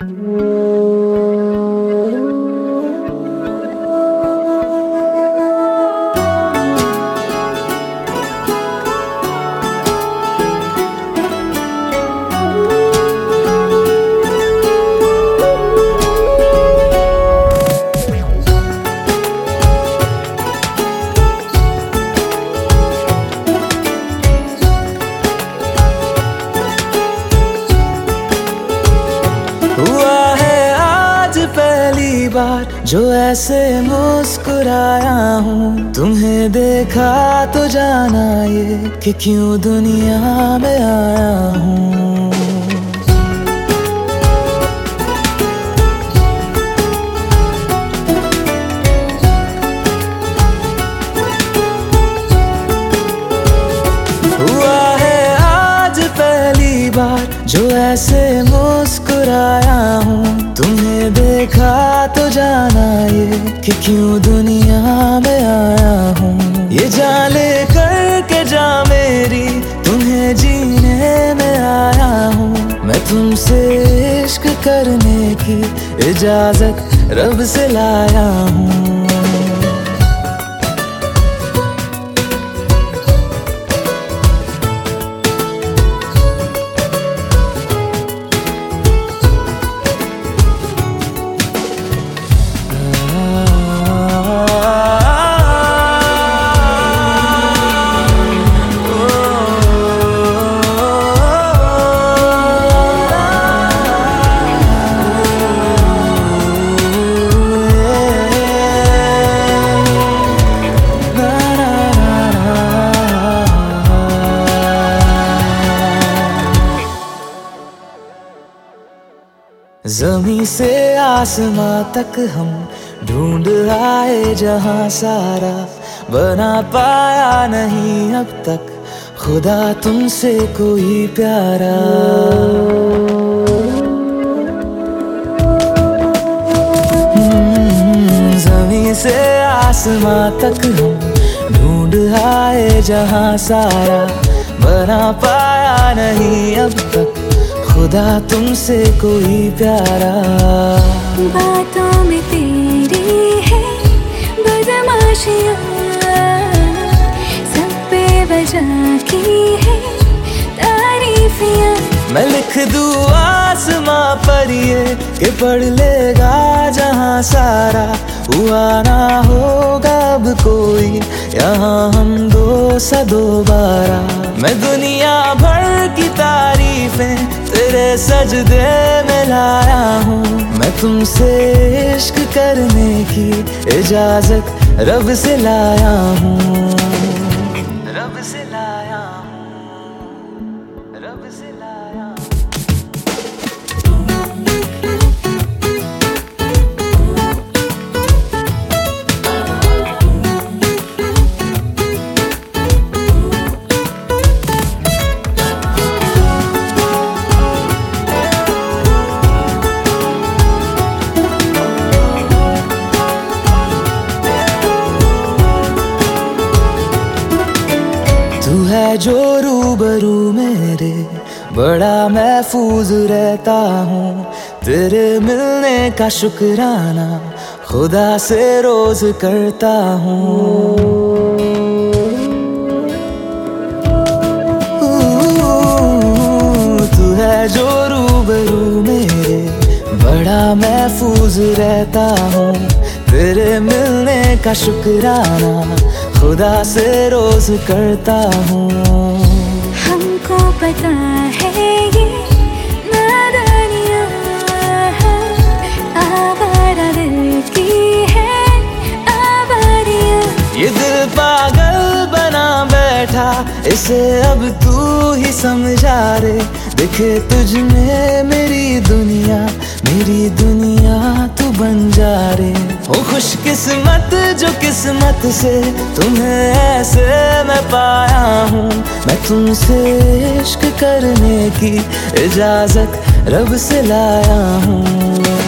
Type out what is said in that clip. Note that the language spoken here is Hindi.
हुआ है आज पहली बार जो ऐसे मुस्कुराया हूँ। तुम्हें देखा तो जाना ये कि क्यों दुनिया में आया हूँ। हुआ है आज पहली बार जो ऐसे मुस्कुराया हूँ। तुम्हें देखा तो जाना ये कि क्यों दुनिया में आया हूँ। ये जान ले करके जा मेरी तुम्हें जीने में आया हूँ। मैं तुमसे इश्क करने की इजाजत रब से लाया हूँ। ज़मीं से आसमां तक हम ढूंढ आए जहां सारा, बना पाया नहीं अब तक खुदा तुमसे कोई प्यारा। ज़मीं से आसमां तक हम ढूंढ आए जहां सारा, बना पाया नहीं अब तक खुदा तुमसे कोई प्यारा। बातों में तेरी है बदमाशियाँ, सब पे वजह की है तारीफियाँ। मैं लिख दूँ आसमां पर ये कि पढ़ लेगा जहां सारा, हुआ ना होगा अब कोई यहाँ हम दो सा दोबारा। मैं दुनिया भर की तारीफें तेरे सजदे में लाया हूँ। मैं तुमसे इश्क करने की इजाजत रब से लाया हूँ। रब से लाया हूँ, रब से लाया हूँ। तू है जो रूबरू मेरे, बड़ा महफूज रहता हूँ। तेरे मिलने का शुक्राना खुदा से रोज करता हूँ। तू है जो रूबरू मेरे, बड़ा महफूज रहता हूँ। तेरे मिलने का शुक्राना खुदा से रोज करता हूँ। हमको पता है ये नादानियाँ आवारा दिल की है आवारियाँ। ये दिल पागल बना बैठा, इसे अब तू ही समझा रे। दिखे तुझ में मेरी दुनिया तू बन जा रे। हो खुशकिस्मत जो किस्मत से तुम्हें ऐसे मैं पाया हूँ। मैं तुमसे इश्क करने की इजाजत रब से लाया हूँ।